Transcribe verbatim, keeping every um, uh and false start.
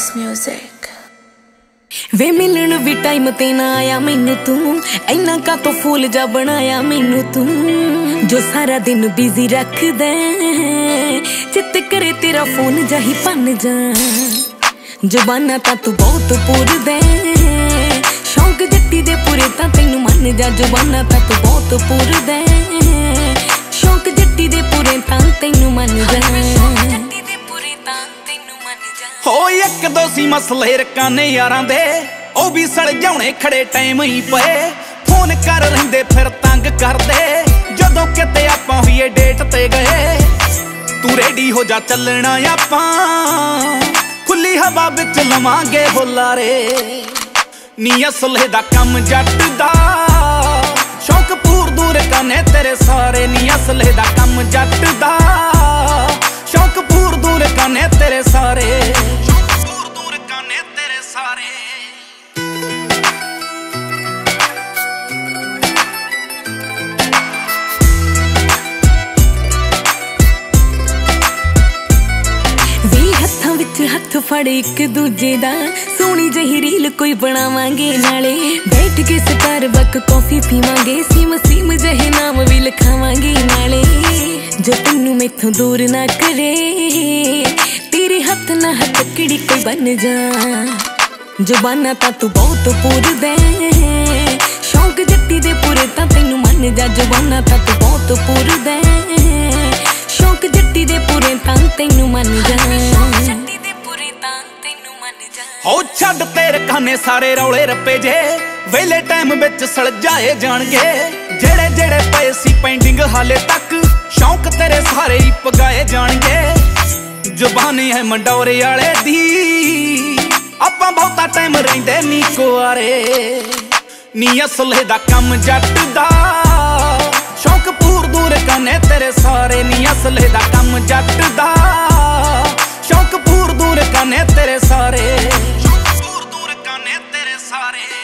This music. वे मिलन भी time ते ना आया मैनू तू इन्ना का तो फूल जा बनाया मैनू तू जो सारा दिन बिजी रख दे चित करे तेरा फोन जा ही पन जा जुबाना ता तू बहुत पूर दे शौक जट्टी दे पूरे ता तैनू मन जा जुबाना ता तू बहुत पूर दे शौक जट्टी दे पूरे ता तैनू मन जा हो एक दो सी मसले रकाने यारां दे ओ भी सड़ जाने खड़े टाइम ही पे फोन कर रहिंदे फिर तंग करदे जदों किते आपां होईए डेट ते गए तू रेडी हो जा चलना आपां खुली हवा विच लवांगे होलारे नी असले दा कम जट दा शौक पूर दूर करने तेरे सारे नी असले दा कम जट दा शौक पूर दूर करने तेरे सारे शौक पूर दूर करने तेरे सारे वे हत्थां विच हत्थ फड़ एक दूजे दा सोहनी जही रील कोई बनावांगे नाले बैठ के स्टारबक कॉफी पीवांगे सीम सीम जहे नाम भी लिखावांगे नाले जो तैनू मैथों दूर ना करे तेरे हाथ ना हथकड़ी कोई बन जा जुबाना ता तू बहुत पूर दे शौक जट्टी दे पूरे ता तैनू मन जा जुबाना ता तू बहुत पूर दे शौक जट्टी दे पूरे ता तैनू मन जा हो छड्ड तेरे खाने सारे रौले रप्पे जे वेले टाइम विच सड़ जाए जाणगे जेड़े जेड़े पए सी पेंडिंग हाले तक शौक तेरे सारे ही पगाए जाणगे जुबानी है मंडोरे आले दी आपां बहुता टाइम रहिंदे नी कुआरे नी असले दा कम जट दा शौक पूर दूर करने तेरे सारे नी असले दा कम जट दा शौक पूर दूर करने तेरे सारे शौक पूर दूर करने तेरे सारे।